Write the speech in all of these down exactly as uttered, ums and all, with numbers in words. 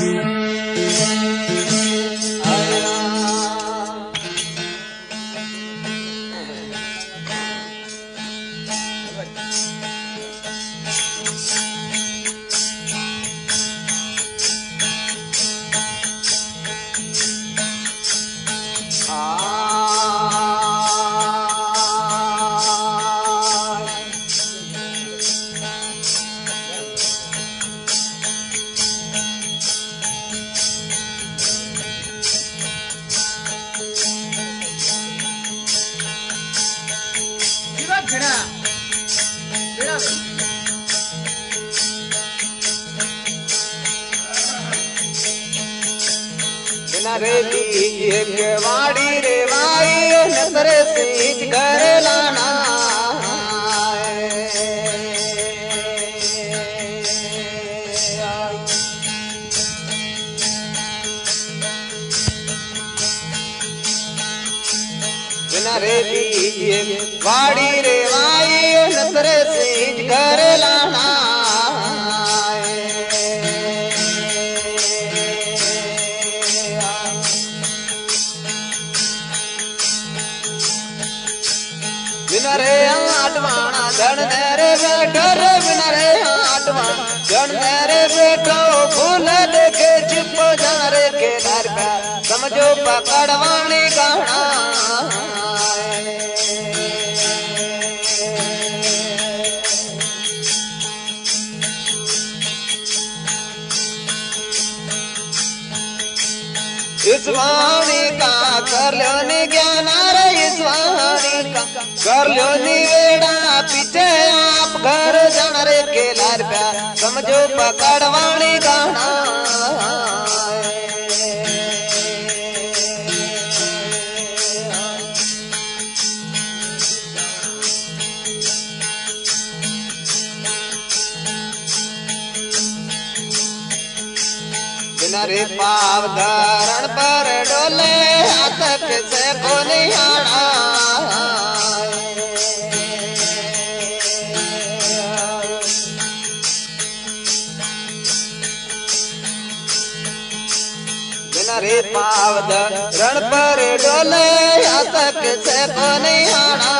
रे दी वाड़ी रे भाई नजरे से घर लाना रे दी वाड़ी रे भाई नजरे से घर लाना बिनरे आटवाना धन तेरे बैठो रे बिनरे आटवाना धन तेरे बैठो फूल देखे छिप जारे के डर का समझो पकड़वानी गाना इस वाणी का कर लो नि ज्ञान रे इस वाणी का कर लो निवेड़ा पीछे आप घर जान रे के लार प्या समझो पकड़वानी गाना रे पाव धरण पर डोले हाथक से को निहारा बिना रे पाव धरण पर डोले हाथक से को निहारा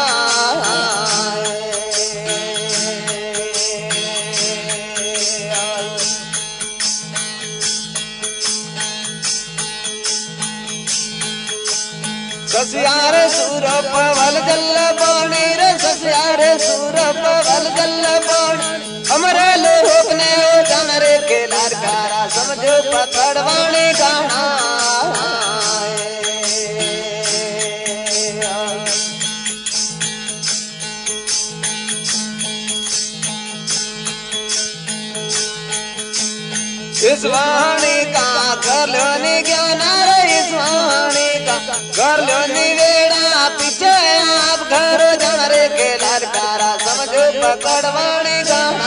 ससियार सूर पवल जल पानी रे ससियार सूर पवल जल पानी हमारे लोग ने जान रे के लार कारा समझो पकड़वानी गाना इस वाणी का कर लो नि ज्ञान रे इस वाणी का कर लो निवेड़ा पीछे आप घर जान रे के लार प्यारा समझो पकड़वानी गाना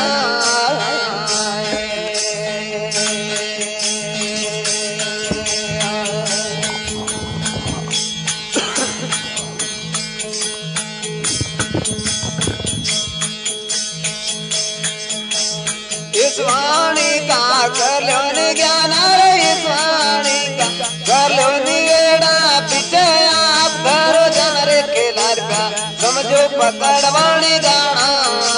इस वाणी का कर लो नि ज्ञान रे इस वाणी का कर लो निवेड़ा पीछे आप घर जान रे के लार का समझो पकड़वानी गाना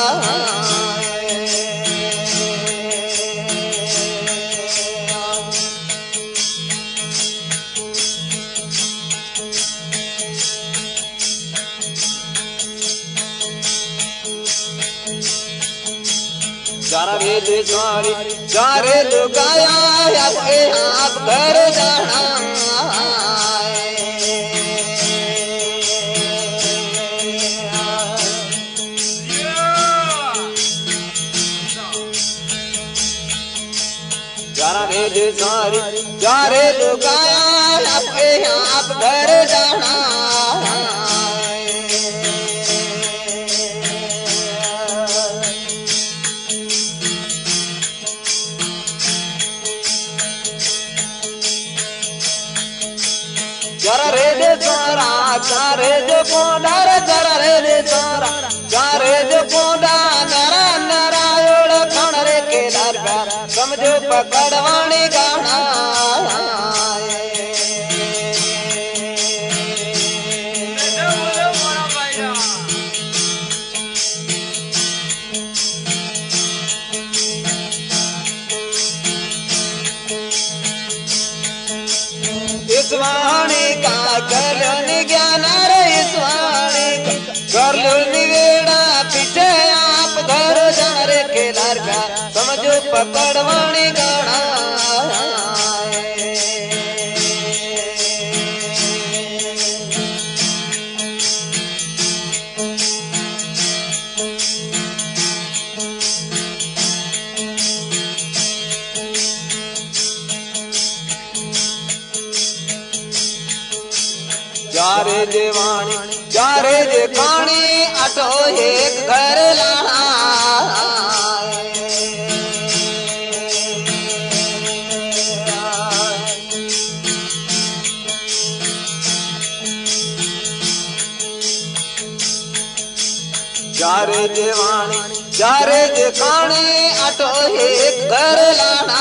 चारा वेद स्वारी चारे लुकाया आपके आप घर जाना चारा वेद स्वारी चारे लुकाया आपके आप घर जाना जरा रे दे सारा चारे जो कोंडा रे जरा रे दे सारा चारे जो कोंडा नरा नरा ओड़ खण रे के लार प्यारा समझो पकड़वानी गाना इस वाणी का कर लो ज्ञान रे इस वाणी का कर लो निवेड़ा पीछे आप धर जन रे केदार का समझो पकड़ वाणी गाना जारे देवाणी जारे दे पानी अटो एक घर लाना जारे देवाणी जारे दे पानी अटो एक घर लाना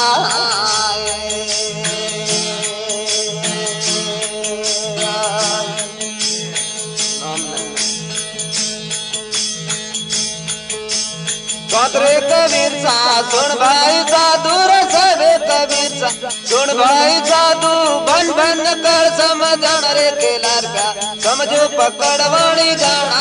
रे कबीर सा सुन भाई साधु रसवे कबीर सा सुन भाई साधु बन बन कर समझण रे केलार का समझो पकड़ वाणी गाना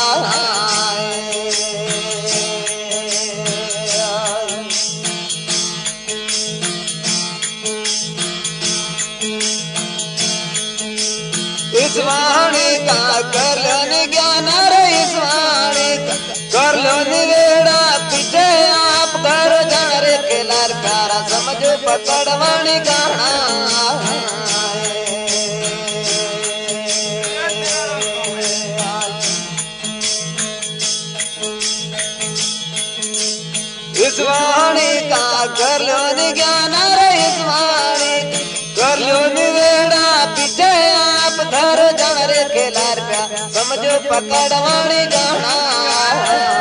इस वाणी का कर लो ज्ञान रे इस वाणी का कर लो निवेड़ा पीछे आप घर जन रे केलार कारा समझो पकड़ वाणी गाना इस वाणी का कर लो ज्ञान रे इस वाणी कर लो निवेड़ा पीछे आप धर जन रे केलार का समझो पकड़ वाणी गाना